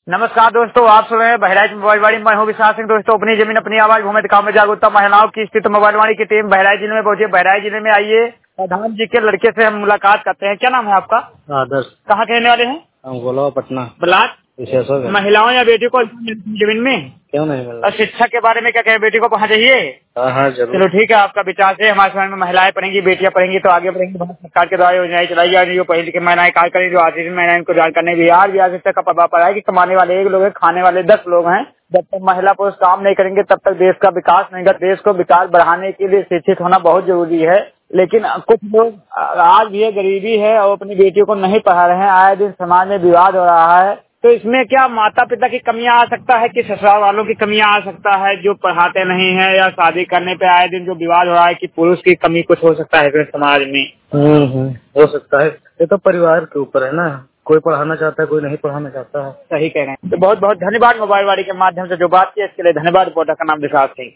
नमस्कार दोस्तों, आप सुन रहे हैं बहराइच मोबाइलवाड़ी। मैं हूं विशाल सिंह। दोस्तों, अपनी जमीन अपनी आवाज भूमि काम में जागरूकता महिलाओं की स्थित मोबाइलवाड़ी की टीम बहराइच जिले में पहुंची। बहराइच जिले में आइए, प्रधान जी के लड़के से हम मुलाकात करते हैं। क्या नाम है आपका? आदर्श। कहाँ के रहने वाले हैं? हम गोलवा पटना ब्लाक। महिलाओं या बेटी को जमीन में क्यों नहीं मिल और शिक्षा के बारे में क्या कहें? बेटी को पढ़ना चाहिए? हाँ जरूर। चलो ठीक है, आपका विचार से हमारे समय में महिलाएं पढ़ेंगी, बेटियां पढ़ेंगी तो आगे बढ़ेंगी। भारत सरकार के द्वारा योजनाएं चलाई जा रही है जो पढ़ी लिखी महिलाएं कार्य करें, जो आर्थिक महिलाएं को जान करने बिहार शिक्षा का प्रभाव पड़ा है कि कमाने वाले 1 लोग हैं, खाने वाले 10 लोग हैं। जब तक महिला पुरुष काम नहीं करेंगे तब तक देश का विकास नहीं होगा। देश को विकास बढ़ाने के लिए शिक्षित होना बहुत जरूरी है, लेकिन कुछ लोग आज ये गरीबी है और अपनी बेटियों को नहीं पढ़ा रहे हैं। आए दिन समाज में विवाद हो रहा है, तो इसमें क्या माता पिता की कमियां आ सकता है कि ससुराल वालों की कमियां आ सकता है जो पढ़ाते नहीं है, या शादी करने पे आए दिन जो विवाद हो रहा है कि पुरुष की कमी कुछ हो सकता है फिर समाज में? हो सकता है। ये तो परिवार के ऊपर है ना, कोई पढ़ाना चाहता है, कोई नहीं पढ़ाना चाहता है। सही कह रहे हैं। तो बहुत बहुत धन्यवाद मोबाइलवाड़ी के माध्यम से जो बात की इसके लिए धन्यवाद। रिपोर्टर का नाम विशाल सिंह।